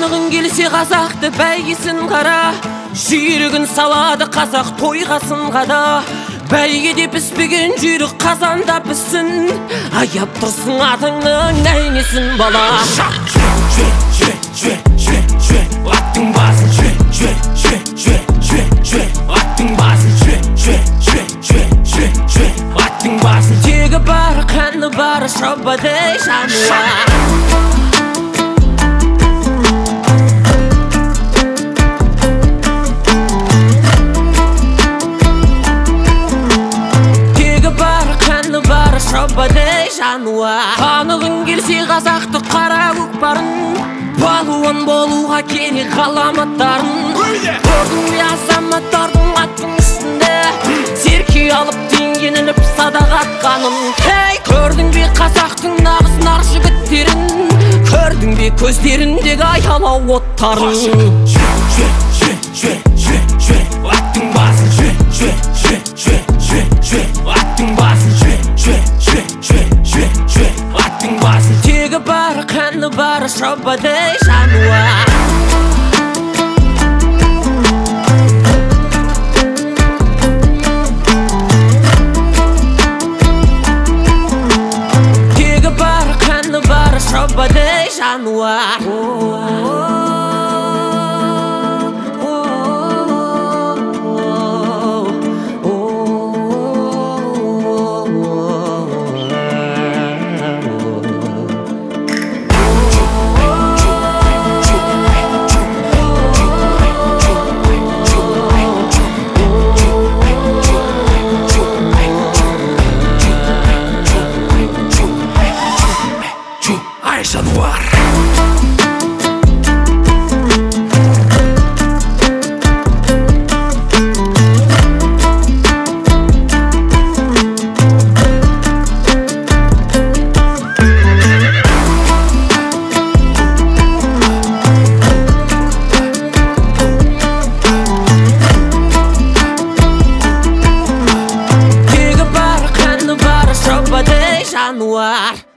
Танығың келсе қазақты бәйгесін қара, жүйрігін салады қазақ тойға сынғада. Бәйгеде піспеген жүйрік қазанда піссін, аяп тұрсын атыңның нәйнесін бала. Аттың басын аттың басын аттың басын тегі бар, қаны бар, шабадай жануар. Шабадай жануар. Танығың келсе қазақты қара көкпарын, балуан болуға керек ғаламаттарын. Көрдің бе азаматтардың аттың үстінде серке алып теңген іліп садақ атқанын? Көрдің бе қазақтың нағыз нар жігіттерін? Көрдің бе көздеріндегі аялау оттарын? Аттың басын аттың басын аттың басын тегі бар, қаны бар, шабадай жануар. Тегі бар, қаны бар, шабадай жануар. Жануар. Тегі бар, қаны бар, шабадай жануар.